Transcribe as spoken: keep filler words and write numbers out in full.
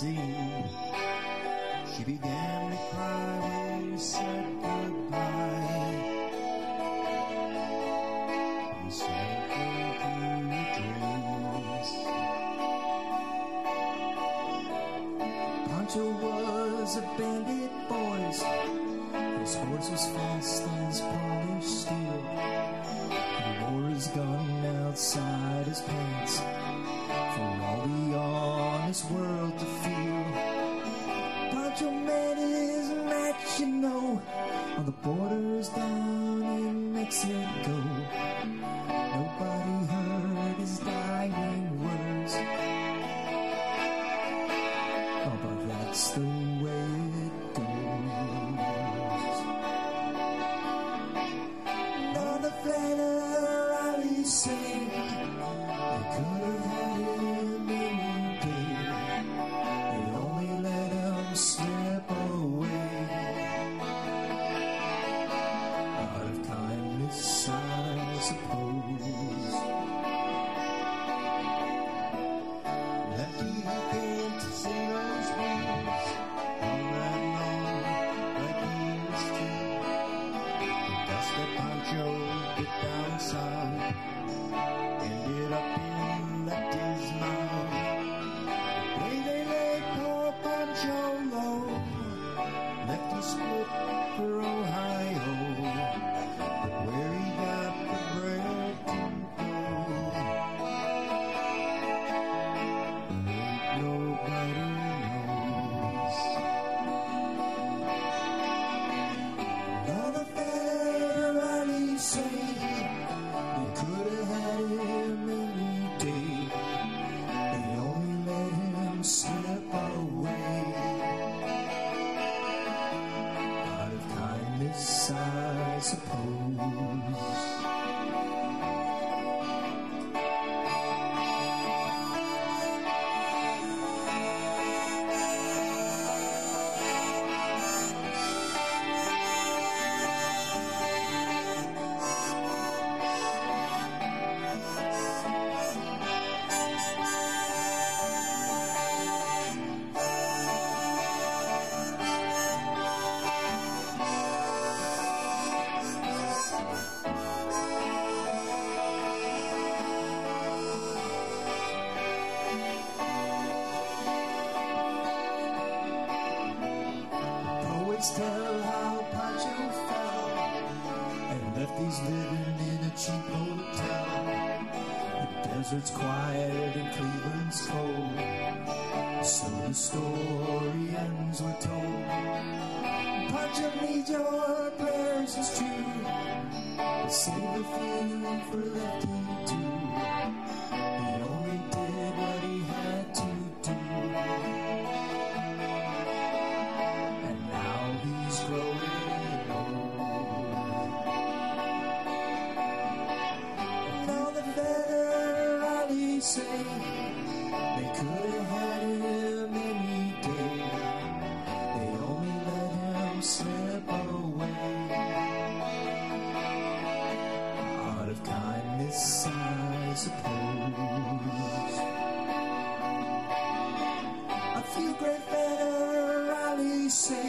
scene. She began to cry when you said goodbye. You sank into your dreams. Pancho was a bandit, boys. His horse was fast as polished steel. He wore his gun outside his pants for all the honest world to feel. Pancho met his match, you know, on the borders down in Mexico. Nobody heard his dying words. Oh, but that's the way it goes. Now the federales say they could have had him any day. They only let him slip away. Out of kindness, I suppose. Lefty who came to sing those blues all night long like he was true. The dust that Pancho bit down south ended up in Lefty's mouth. The way they laid poor Pancho low, Lefty split for Ohio, but where he got the bread to go, ain't nobody knows. Now the federales say they could have had him any day. They only let him slip away. Out of kindness, I suppose. Poets tell how Pancho fell and Lefty's living in a cheap hotel. The desert's quiet and Cleveland's cold, so the story ends, we're told. Pancho needs your prayers, it's true, but save a few for Lefty too. He only did what he had to do, and now he's growing old. Now the federales say they could have had him any day. They only let him slip away. Out of kindness, I suppose. A few great federales say